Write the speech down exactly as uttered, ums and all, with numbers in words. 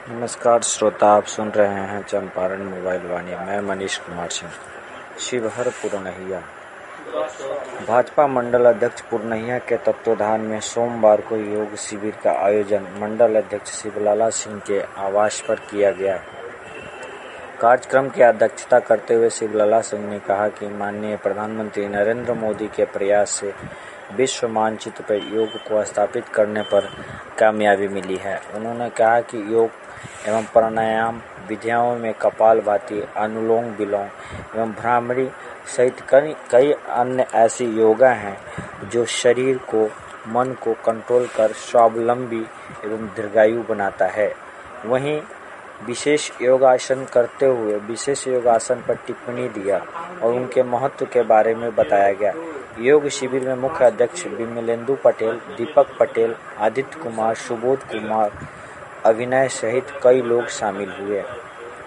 नमस्कार श्रोता, आप सुन रहे हैं चंपारण मोबाइल वाणी। मैं मनीष कुमार सिंह। शिवहर पुरनहिया। भाजपा मंडल अध्यक्ष पुरनहिया के तत्वाधान में सोमवार को योग शिविर का आयोजन मंडल अध्यक्ष शिवलाला सिंह के आवास पर किया गया। कार्यक्रम की अध्यक्षता करते हुए शिवलाला सिंह ने कहा कि माननीय प्रधानमंत्री नरेंद्र मोदी के प्रयास से विश्व मानचित्र पर योग को स्थापित करने पर कामयाबी मिली है। उन्होंने कहा कि योग एवं प्राणायाम विधियों में कपालभाति, अनुलोम विलोम एवं भ्रामरी सहित कई कई अन्य ऐसी योगा हैं जो शरीर को, मन को कंट्रोल कर स्वावलंबी एवं दीर्घायु बनाता है। वहीं विशेष योगासन करते हुए विशेष योगासन पर टिप्पणी दिया और उनके महत्व के बारे में बताया गया। योग शिविर में मुख्य अध्यक्ष विमलेंदु पटेल, दीपक पटेल, आदित्य कुमार, सुबोध कुमार, अभिनय सहित कई लोग शामिल हुए।